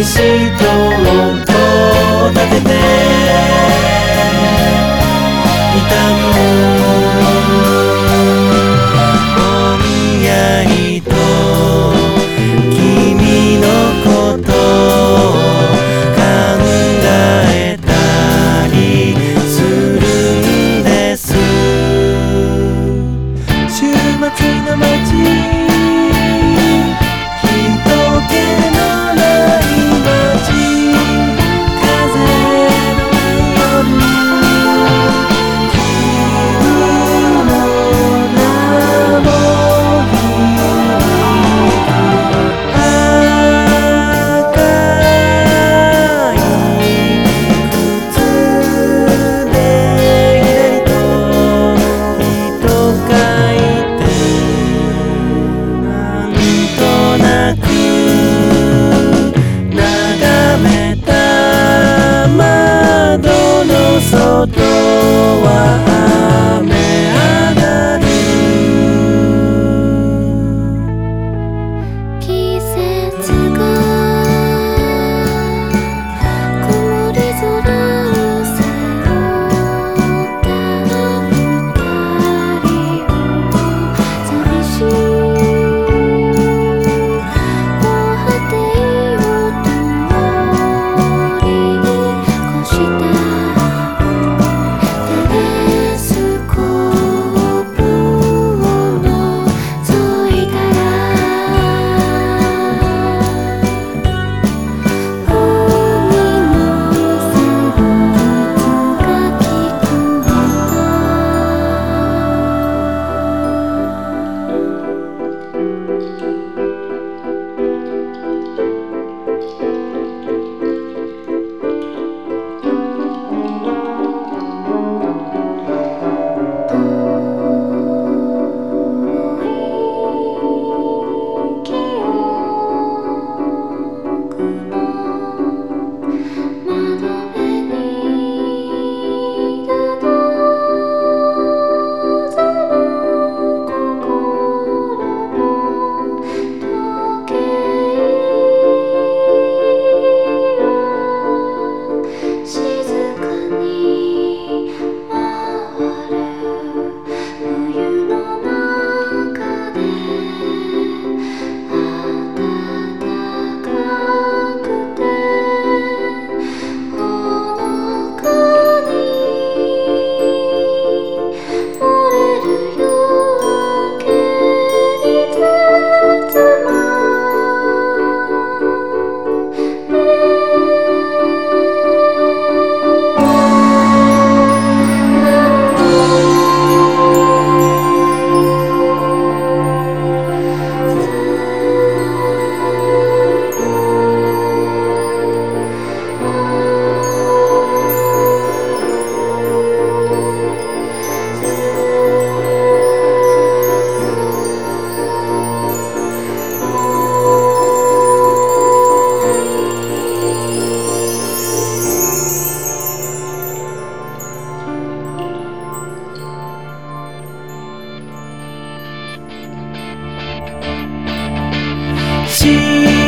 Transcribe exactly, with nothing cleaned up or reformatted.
しと音を立てて痛むぼんやりと君のことを考えたりするんです週末の街人気のない街風のない夜君の名も響く赤い靴でひらりと人書いてなんとなく眺めた窓の外は雨上がる季節が曇り空を背負った二人を寂しい防波堤を通り越したテレスコープを覗いたら海の旋律が聞こえ静かに回る冬の中で暖かくてほのかに漏れる夜明けに包まれし